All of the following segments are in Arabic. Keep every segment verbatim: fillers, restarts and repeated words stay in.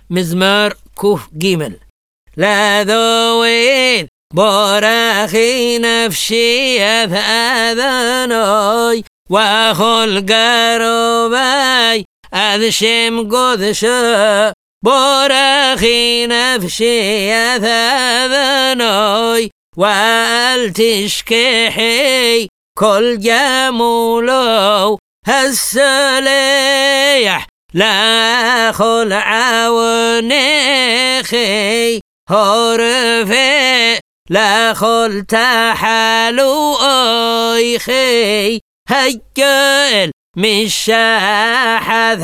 مزمار كوف جيمل. لا ذويد بورخي نفسي أذناي وخل قربي أذشم قدش بورخي نفسي أذناي والتشكحي كل جمولو هالسليح لا خل عونخي هرفي لا خل تحلو ايخي هيل مش حذ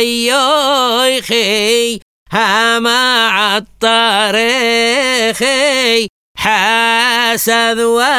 حيوخي هما عالطريخي حاسد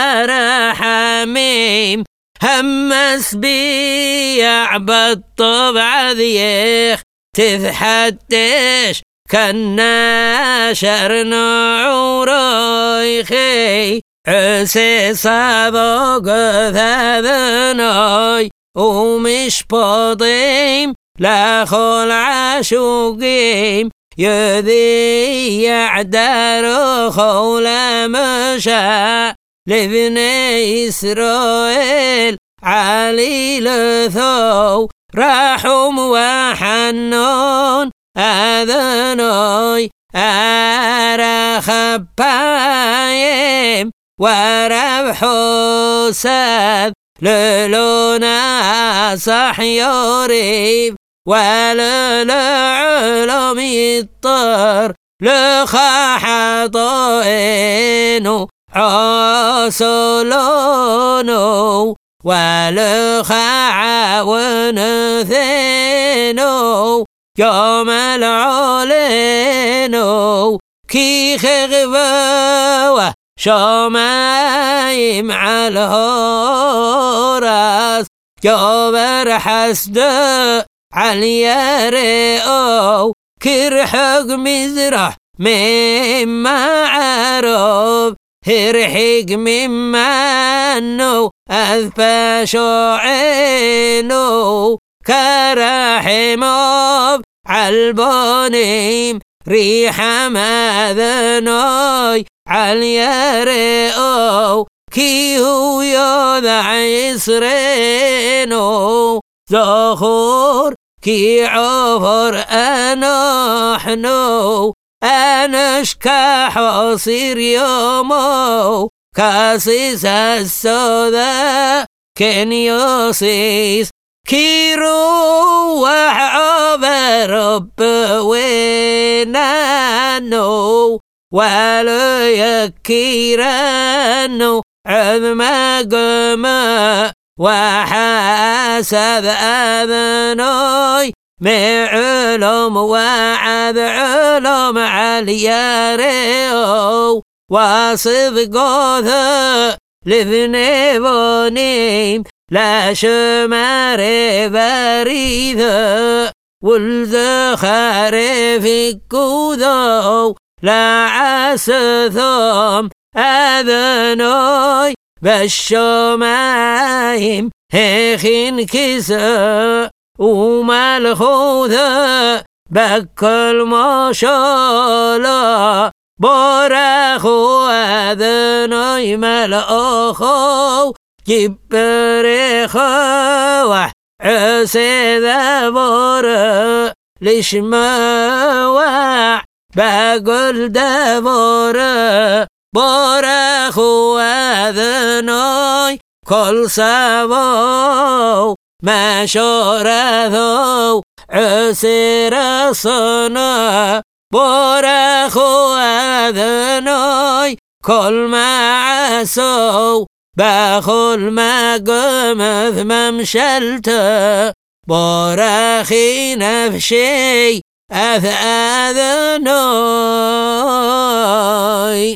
ورحميم همس بيع بالطبع ذيخ تذحدش كنا شرنا عوريخي عسي صدق ذذناي ومش بضيم لا خل عشوقيم يذي يعدر خول مشاء لبني إسرائيل علي لثو رحم وحنون أذناي أرخب بايم وربح ساد للونا صح يوريب وللعلم يضطر لخحطينو عسلونو ولخعون ثينو يوم العلينو كي خغبوه شومايم على الهوراس يوبر حسد علياريو كرحق مزرح مما عرب هرحق مما نو أذفاشو عينو كرحموب عالبونيم ريح ماذنوي عالياريو كي هو يوضع يسرينو زخور كي عفر أنحنو أنشكا حصير يومو كاسيس السودا كن يوسيس كي روح عبر رب وينانو ولا يكيرانو عظم قما وحاسب أذنوي معلوم وعذ علوم علياريو وصدقو ذا لذنبونيم لا شمار بريذا والذخار في كوذو لا عسثم أذنوي بالشمايم هيخين كسا ومالخوذا بكل ما شاء بارخو أذنوي ملأخو جبريخو عسي ذبور لشماوع بقول دبور بارخو أذنوي كل سبو ما شرثو عسي رصنا بارخو أذنوي كل ما عسو بخل ما قمث ممشلته بارخي نفسي أذنوي.